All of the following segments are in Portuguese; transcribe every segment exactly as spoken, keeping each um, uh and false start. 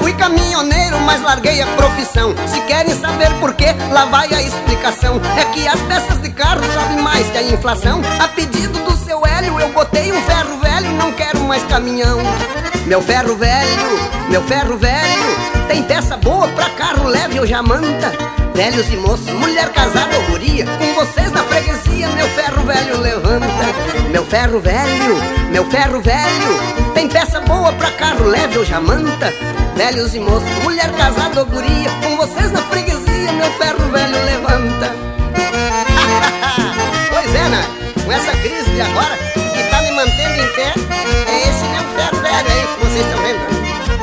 Fui caminhoneiro, mas larguei a profissão. Se querem saber por quê, lá vai a explicação. É que as peças de carro sobem mais que a inflação. A pedido do seu Hélio, eu botei um ferro velho, não quero mais caminhão. Meu ferro velho, meu ferro velho, tem peça boa pra carro leve ou jamanta. Velhos e moços, mulher casada ou guria, com vocês na freguesia, meu ferro velho levanta. Meu ferro velho, meu ferro velho, tem peça boa pra carro leve ou jamanta. Velhos e moços, mulher casada ou guria, com vocês na freguesia, meu ferro velho levanta. Pois é, né? Com essa crise de agora, que tá me mantendo em pé, é esse meu ferro velho aí que vocês estão vendo.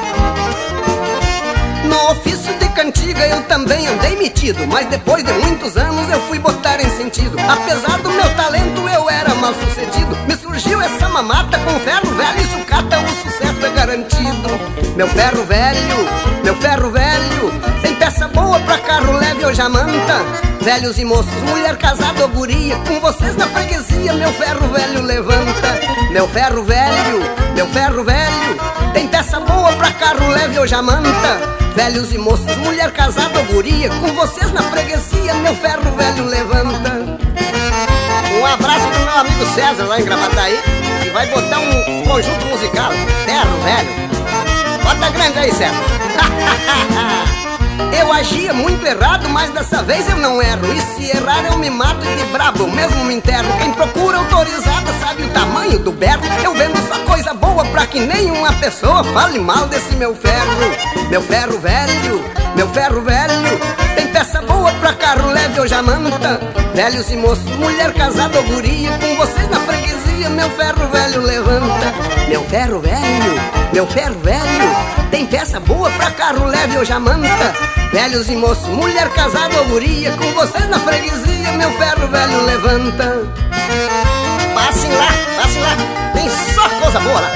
No ofício de cantiga eu também andei metido, mas depois de muitos anos eu fui botar em sentido. Apesar do meu talento eu era mal sucedido. Me surgiu essa mamata com ferro velho e sucata, o sucesso é garantido. Meu ferro velho, meu ferro velho, tem peça boa pra carro leve ou jamanta. Velhos e moços, mulher casada ou guria, com vocês na freguesia, meu ferro velho levanta. Meu ferro velho, meu ferro velho, tem peça boa pra carro leve ou jamanta. Velhos e moços, mulher casada ou guria, com vocês na freguesia, meu ferro velho levanta. Um abraço pro meu amigo César lá em Gravataí, que vai botar um conjunto musical, Ferro Velho. Bota grande aí, César. Eu agia muito errado, mas dessa vez eu não erro. E se errar eu me mato de brabo, eu mesmo me enterro. Quem procura autorizada sabe o tamanho do berro. Eu vendo só coisa boa pra que nenhuma pessoa fale mal desse meu ferro. Meu ferro velho, meu ferro velho, tem peça boa pra carro leve ou jamanta. Velhos e moços, mulher casada ou guria, com vocês na freguesia, meu ferro velho levanta. Meu ferro velho, meu ferro velho, tem peça boa pra carro leve ou jamanta. Velhos e moços, mulher casada ou guria, com vocês na freguesia, meu ferro velho levanta. Passem lá, passem lá, tem só coisa boa lá.